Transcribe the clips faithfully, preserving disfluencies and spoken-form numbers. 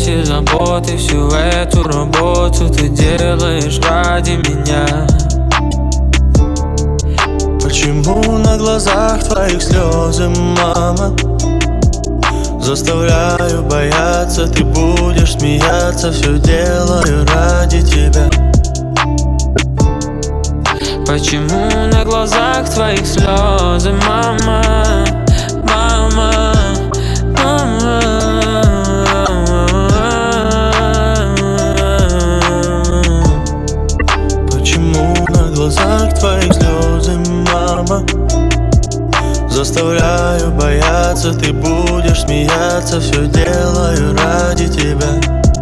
эти заботы, всю эту работу ты делаешь ради меня. Почему на глазах твоих слезы, мама? Заставляю бояться, ты будешь смеяться. Все делаю ради тебя. Почему на глазах твоих слезы, мама? Мама, мама. Почему на глазах твоих слезы, мама? Заставляю бояться, ты будешь смеяться. Все делаю ради тебя.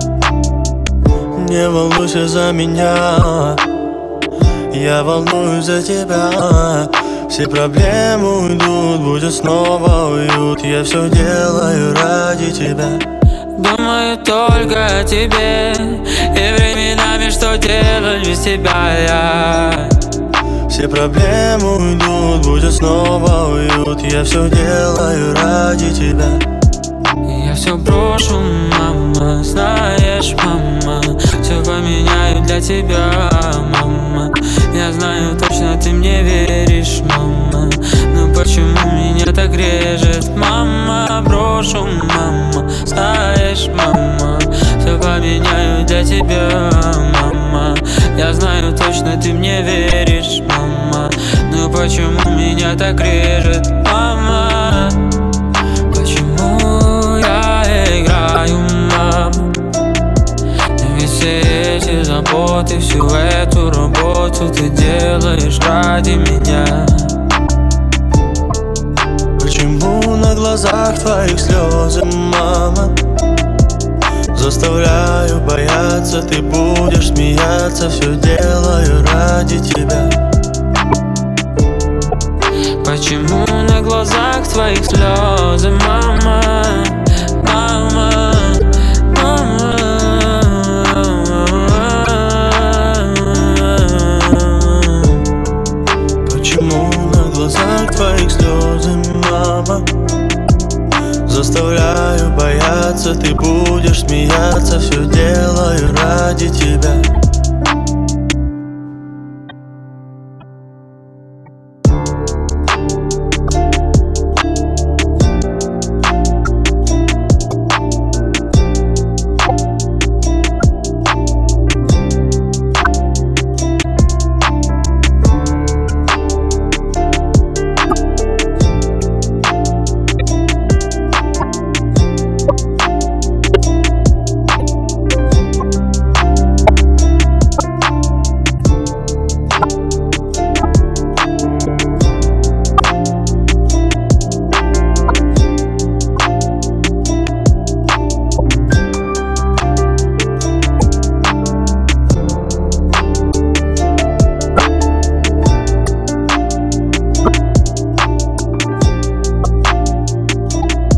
Не волнуйся за меня, я волнуюсь за тебя. Все проблемы уйдут, будет снова уют. Я все делаю ради тебя. Думаю только о тебе и временами, что делать без тебя я. Все проблемы уйдут, будет снова уют. Я все делаю ради тебя. Я все брошу, мама, знаешь, мама. Все поменяю для тебя, мама. Я знаю точно, ты мне веришь, мама. Но почему меня так режет, мама? Брошу, мама, знаешь, мама. Все поменяю для тебя, мама. Я знаю точно, ты мне веришь, мама. Но почему меня так режет, мама? Почему я играю, мама? Ведь все эти заботы, всю эту работу ты делаешь ради меня. Почему на глазах твоих слезы, мама? Заставляю бояться, ты будешь смеяться. Все делаю ради тебя. Почему на глазах твоих слезы, мама? Мама, мама. Почему на глазах твоих слезы, мама? Заставляю бояться, ты будешь смеяться. Все делаю ради тебя.